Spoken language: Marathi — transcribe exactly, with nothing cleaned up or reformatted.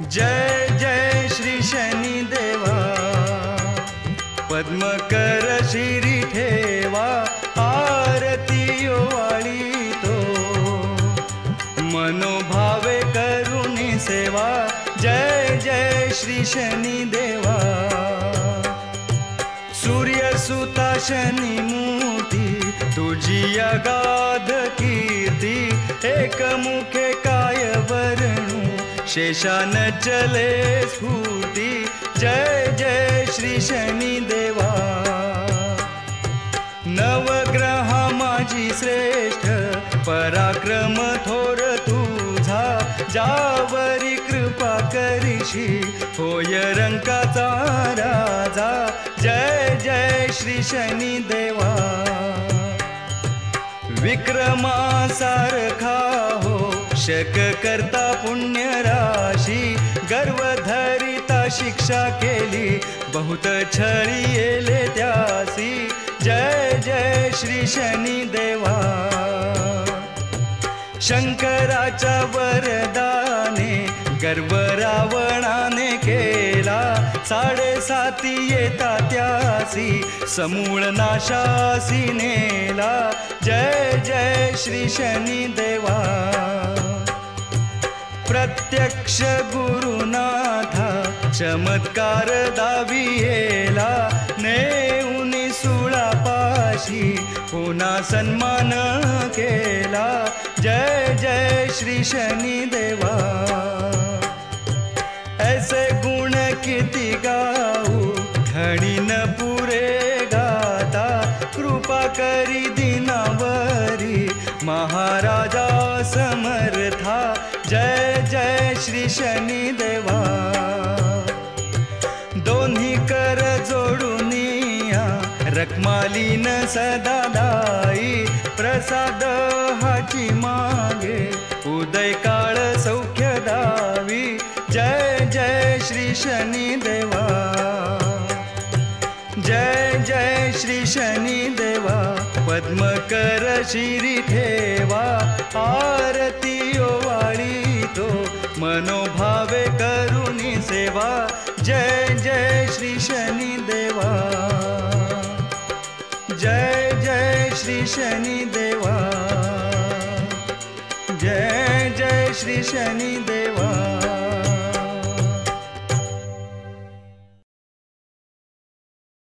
जय जय श्री शनी देवा, पद्मकर शिरी ठेवा, आरती ओवाळी तो, मनोभावे करुणी सेवा, जय जय श्री शनी देवा। सूर्यसुता शनी मूर्ती, तुझी अगाध कीर्ती, एकमुखे काय वर्णू, शेषान चले स्फूर्ती, जय जय श्री शनी देवा। नवग्रहा माझी श्रेष्ठ, पराक्रम थोर तुझा, जावरी कृपा करीशी, होय रंकाचा राजा, जय जय श्री शनी देवा। विक्रमासारखा हो शक करता पुण्य राशी, गर्व धरिता शिक्षा केली, बहुत छळी येले त्यासी, जय जय श्री शनी देवा। शंकराच्या वरदाने गर्व रावणाने केला, साडेसाती येता त्यासी, समूळ नाशासी नेला, जय जय श्री शनी देवा। प्रत्यक्ष गुरुनाथा चमत्कार दावियेला, नेऊनी सुळापाशी पुन्हा सन्मान केला, जय जय श्री शनी देवा। ऐसे गुण किती गाऊ, धणी न पुरे गाता, कृपा करी दिनावरी, महाराजा समर्था, जय जय श्री शनी देवा। दोन्ही कर जोडूनिया, रखमालीन सदा दाई, प्रसाद हाची मागे, उदय काळ सौख्य दावी, जय जय श्री शनी देवा। जय जय श्री शनी देवा, पद्मकर शिरी ठेवा, आरती ओवाळी तो, मनोभावे करुणी सेवा, जय जय श्री शनी देवा। जय जय श्री शनी देवा, जय जय श्री शनी देवा।